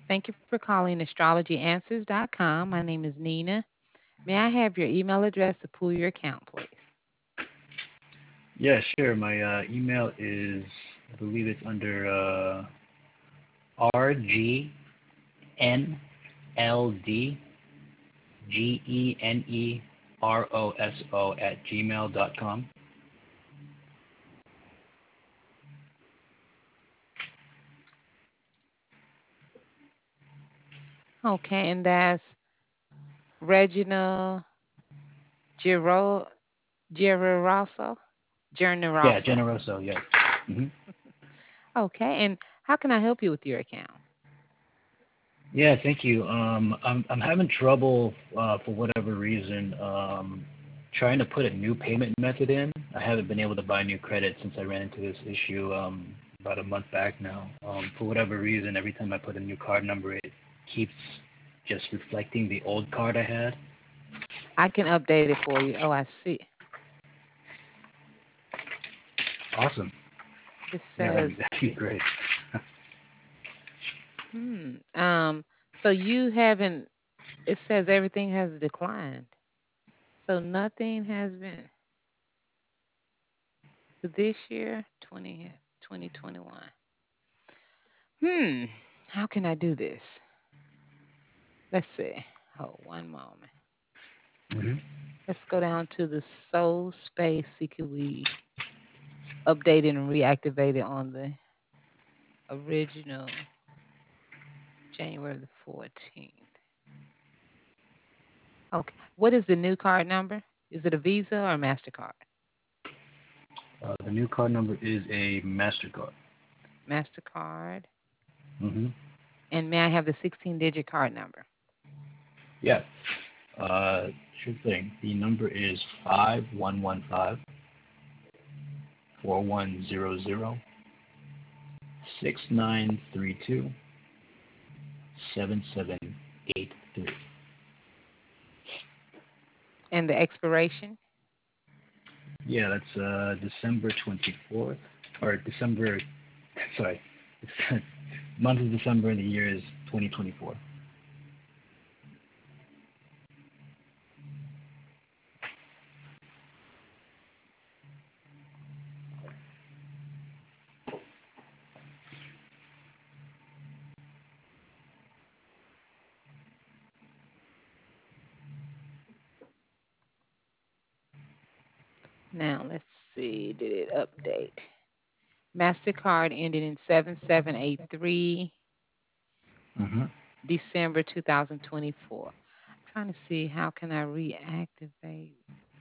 Thank you for calling astrologyanswers.com. My name is Nina. May I have your email address to pull your account, please? Yeah, sure. My email is, I believe it's under rgnldgeneroso@gmail.com. Okay, and that's Reginald Giro Generoso. Yeah, Generoso. Generoso, yes. hmm Okay, and how can I help you with your account? Yeah, thank you. I'm having trouble for whatever reason trying to put a new payment method in. I haven't been able to buy new credit since I ran into this issue about a month back now. For whatever reason, every time I put a new card number, it keeps just reflecting the old card I had. I can update it for you. Oh, I see. Awesome. This Yeah, that'd be, says, that'd be great. hmm. So you haven't, it says everything has declined. So nothing has been for this year, 2021. Hmm. How can I do this? Let's see. Oh, one moment. hmm Let's go down to the soul space. See, could we update it and reactivate it on the original January the 14th? Okay. What is the new card number? Is it a Visa or a MasterCard? The new card number is a MasterCard. MasterCard. hmm And may I have the 16-digit card number? Yeah, sure thing. The number is 5115-4100-6932-7783. And the expiration? Yeah, that's December 24th, or December, sorry, month of December and the year is 2024. Now, let's see. Did it update? MasterCard ended in 7783, Mm-hmm. December 2024. I'm trying to see how can I reactivate.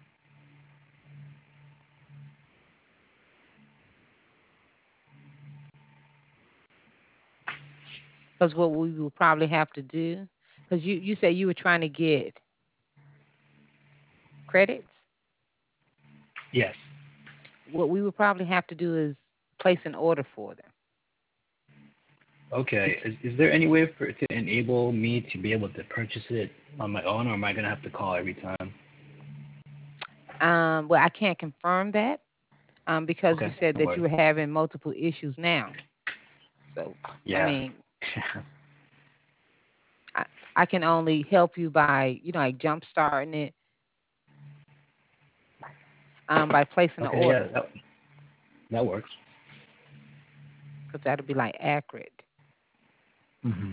Because what we will probably have to do, because you said you were trying to get credits. Yes. What we would probably have to do is place an order for them. Okay. It's, Is there any way for it to enable me to be able to purchase it on my own, or am I gonna have to call every time? well, I can't confirm that because you Okay, said no that you worries. were having multiple issues now. So, I Yeah. mean, I, I can only help you by, like jump starting it by placing an Okay, yeah, order that works. because that'll be like accurate. hmm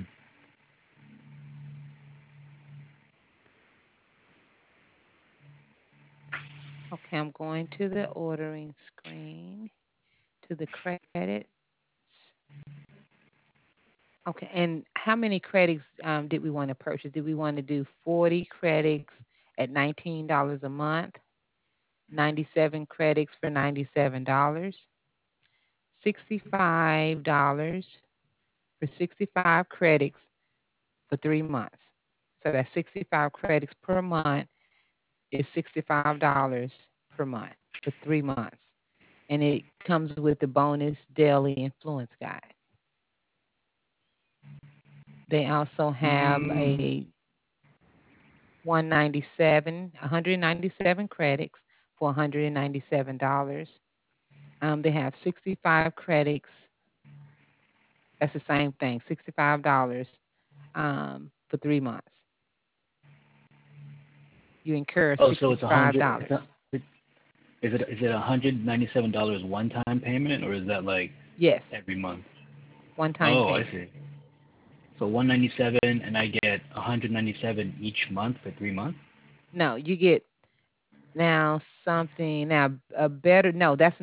Okay, I'm going to the ordering screen, to the credits. Okay, and how many credits did we want to purchase? Did we want to do 40 credits at $19 a month, 97 credits for $97, $65 for 65 credits for 3 months? So that's 65 credits per month is $65 per month for 3 months. And it comes with the bonus daily influence guide. They also have Mm, a 197 credits for $197. They have 65 credits. That's the same thing, $65 for 3 months. You incur Oh, so it's a hundred. $65. Is it $197 one time payment, or is that like Yes, every month? one-time Oh, I payment. see. So 197, and I get 197 each month for 3 months. No, you get now something now a better. No, that's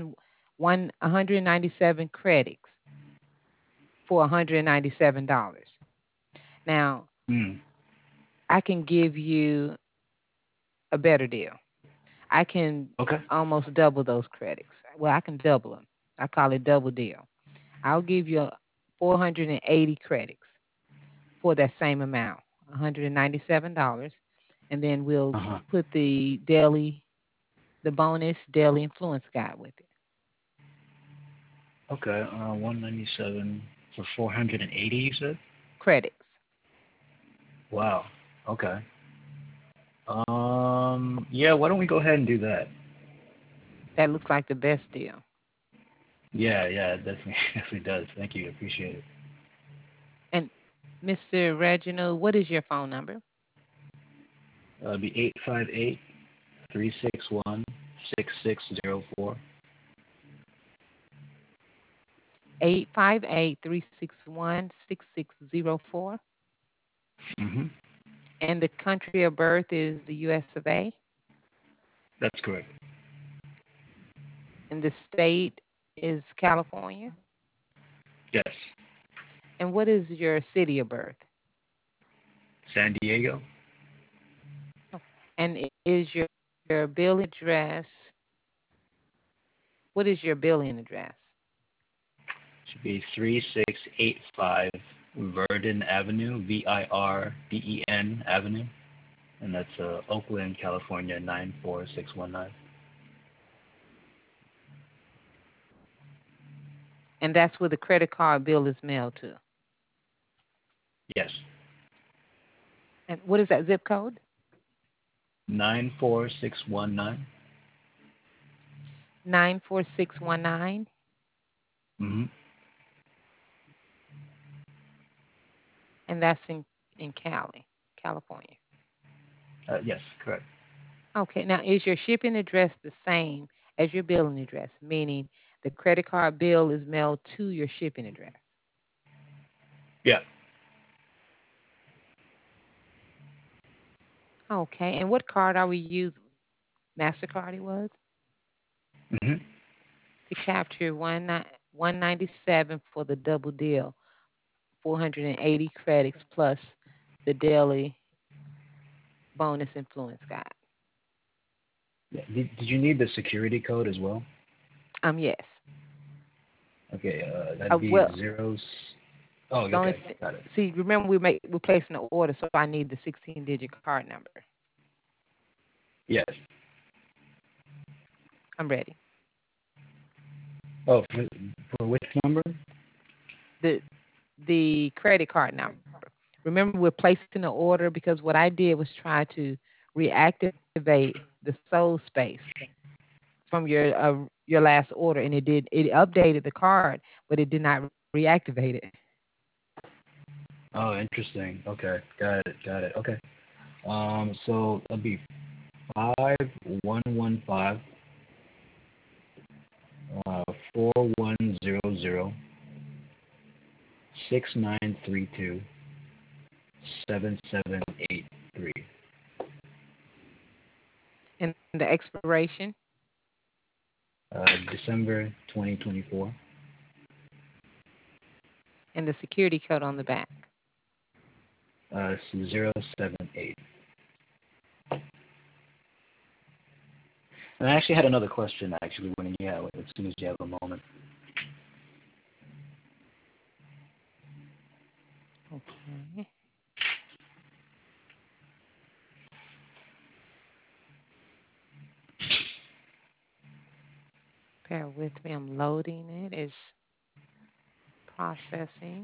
197 credits for $197. Now Hmm. I can give you a better deal. I can Okay. almost double those credits. Well, I can double them. I call it double deal. I'll give you 480 credits for that same amount, $197, and then we'll Uh huh. put the bonus daily influence guide with it. Okay. 197 for 480. You said. Credits. Wow. Okay. Yeah. Why don't we go ahead and do that? That looks like the best deal. Yeah. Yeah. It definitely definitely does. Thank you. Appreciate it. And Mr. Reginald, what is your phone number? It'd be 858-361-6604. 858-361-6604. Mm-hmm. And the country of birth is the US of A. That's correct. And the state is California. Yes. And what is your city of birth? San Diego. Oh, and is your billing address? What is your billing address? Should be 3685 Verdon Avenue, Virden Avenue, and that's Oakland, California 94619. And that's where the credit card bill is mailed to. Yes. And what is that zip code? 94619. 94619. Mm-hmm. And that's in Cali, California. Yes, correct. Okay, now is your shipping address the same as your billing address, meaning the credit card bill is mailed to your shipping address? Yeah. Okay, and what card are we using? MasterCard it was Mm-hmm. to capture 197 for the double deal, 480 credits plus the daily bonus influence guide. Yeah. Did you need the security code as well? Yes. Okay, that'd be Well, zeros. Oh, the only okay, got it. see, remember we're placing an order, so I need the 16-digit card number. Yes. I'm ready. Oh, for which number? The the credit card number. Remember, we're placing the order because what I did was try to reactivate the soul space from your last order, and it updated the card, but it did not reactivate it. Oh, interesting. Okay, got it, got it. Okay. So that'd be 5115 4100 6932 7783. And the expiration December 2024. and the security code on the back. 078. And I actually had another question actually when you have as soon as you have a moment. Okay. Bear with me. I'm loading it. It's processing.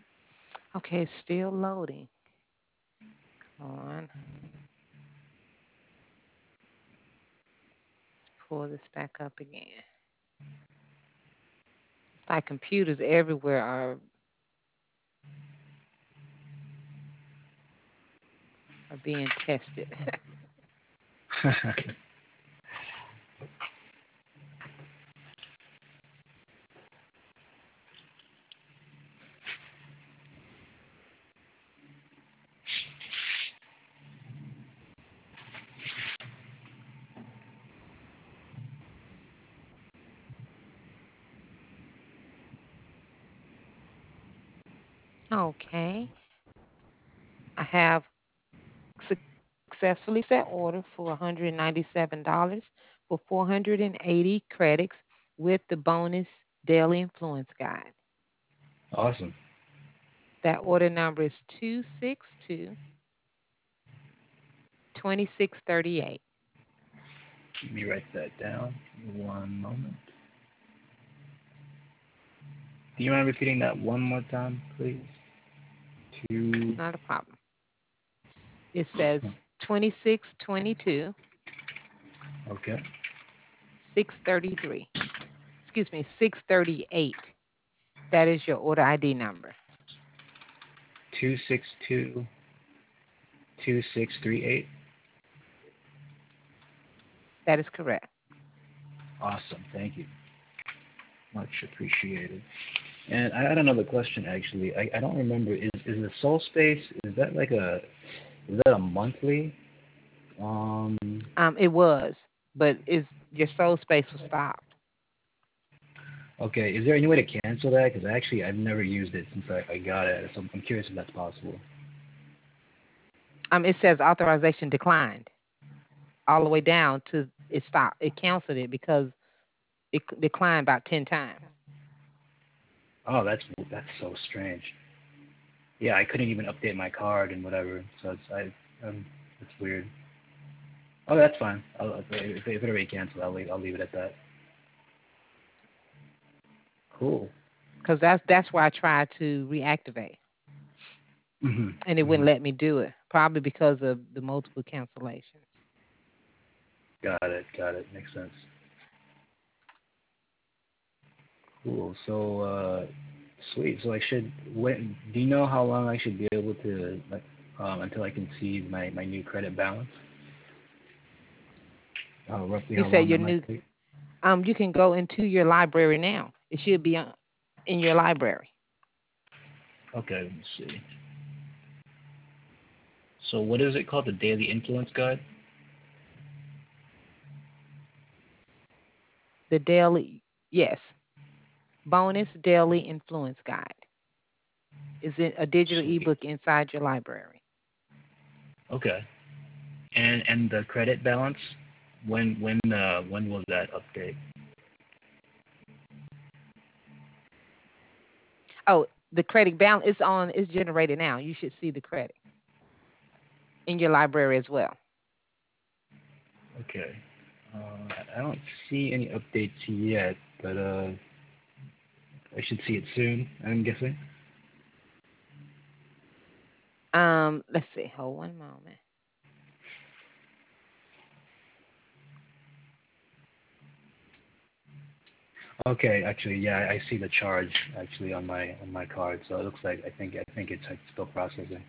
Okay, it's still loading. Come on. pull this back up again. It's like computers everywhere are being tested. Okay. I have successfully set order for $197 for 480 credits with the bonus daily influence guide. Awesome. That order number is 262 2638. Let me write that down. One moment. Do you mind repeating that one more time, please? Two. Not a problem. It says 2622 Okay. 633. Excuse me, 638. That is your order ID number. 262 2638. That is correct. Awesome. Thank you. Much appreciated. And I had another question actually. I don't remember. Is the Soul Space, is that like is that a monthly? Um. It was, but is your soul space was stopped. Okay. Is there any way to cancel that? Because actually I've never used it since I got it. So I'm curious if that's possible. It says authorization declined all the way down to it stopped. It canceled it because it declined about 10 times. Oh, that's so strange. Yeah, I couldn't even update my card and whatever. So it's weird. Oh, that's fine. If it already canceled, I'll leave it at that. Cool. Because that's where I tried to reactivate, Mhm. and it wouldn't Mhm. let me do it. Probably because of the multiple cancellations. Got it. Got it. Makes sense. Cool. So, sweet. So I should. When do you know how long I should be able to like until I can see my new credit balance? Roughly You how said long your that new. might take? You can go into your library now. It should be in your library. Okay. Let me see. So what is it called? The Daily Influence Guide? The daily, yes, bonus daily influence guide is it a digital Sweet. ebook inside your library. Okay. And the credit balance, when will that update? Oh, the credit balance is on. It's generated now. You should see the credit in your library as well. Okay. I don't see any updates yet, but I should see it soon, I'm guessing. Let's see. Hold one moment. Okay, actually, yeah, I see the charge actually on my card, so it looks like I think it's like still processing.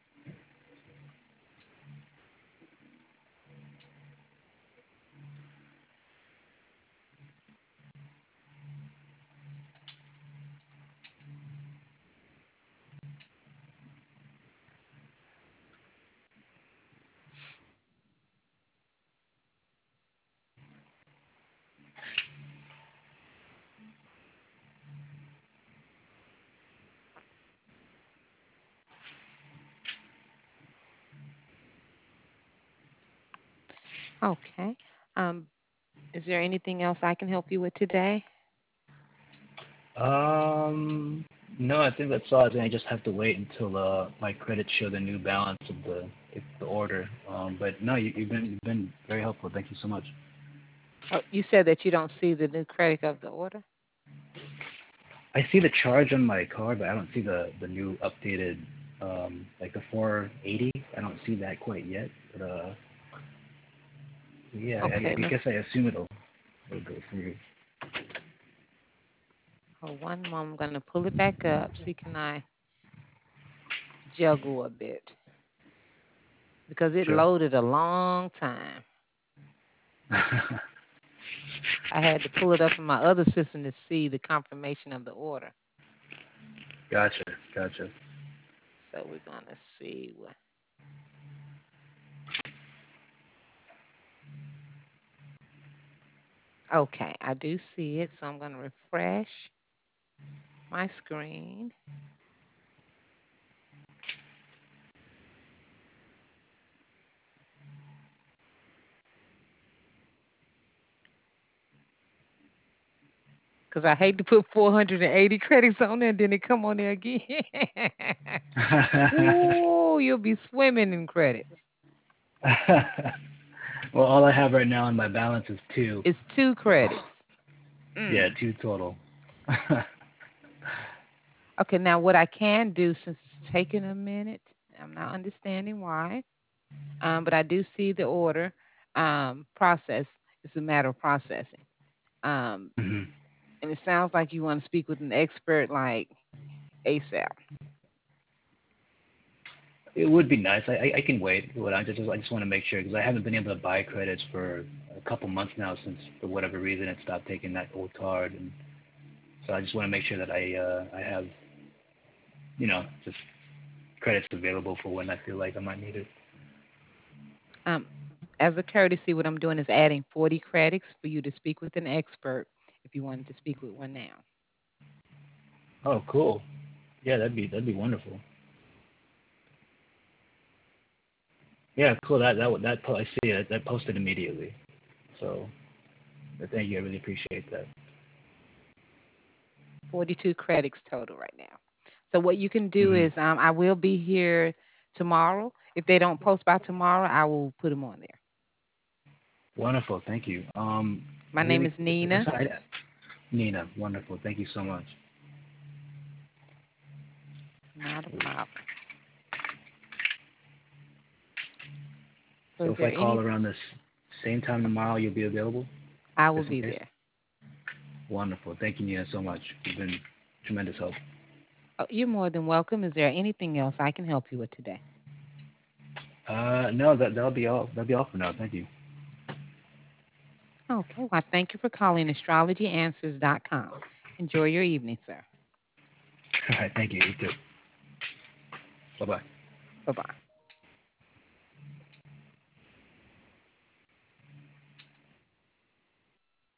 Okay. Um, is there anything else I can help you with today? Um, no, I think that's all. I think I just have to wait until my credits show the new balance of the order. But no, you've been very helpful. Thank you so much. Oh, you said that you don't see the new credit of the order. I see the charge on my card, but I don't see the new updated like the 480. I don't see that quite yet. But yeah, I Okay, guess I assume it'll. It'll go through. Hold one moment. I'm going to pull it back up. See, can I juggle a bit? Because it Sure. loaded a long time. I had to pull it up in my other system to see the confirmation of the order. Gotcha. Gotcha. So we're going to see what. Okay, I do see it. So I'm going to refresh my screen. Because I hate to put 480 credits on there and then it come on there again. Ooh, you'll be swimming in credits. Well, all I have right now on my balance is 2. It's 2 credits. Yeah, 2 total. Okay, now what I can do, since it's taking a minute, I'm not understanding why, but I do see the order process. It's a matter of processing. Mhm. And it sounds like you want to speak with an expert like ASAP. It would be nice. I can wait. But I just want to make sure because I haven't been able to buy credits for a couple months now since for whatever reason it stopped taking that old card, and so I just want to make sure that I have just credits available for when I feel like I might need it. Um, as a courtesy, what I'm doing is adding 40 credits for you to speak with an expert if you wanted to speak with one now. Oh, cool. Yeah, that'd be wonderful. Yeah, cool. I see it. That posted immediately. So thank you. I really appreciate that. 42 credits total right now. So what you can do Hmm. is I will be here tomorrow. If they don't post by tomorrow, I will put them on there. Wonderful. Thank you. My name Really, is Nina. Nina. Wonderful. Thank you so much. Not a problem. So So is if I there call any? around this same time tomorrow, you'll be available, I will just in be case. there. Wonderful. Thank you, Nina, so much. You've been tremendous help. Oh, you're more than welcome. Is there anything else I can help you with today? No, that'll be all. That'll be all for now. Thank you. Okay. Well, thank you for calling astrologyanswers.com. Enjoy your evening, sir. All right. Thank you. You too. Bye bye. Bye bye.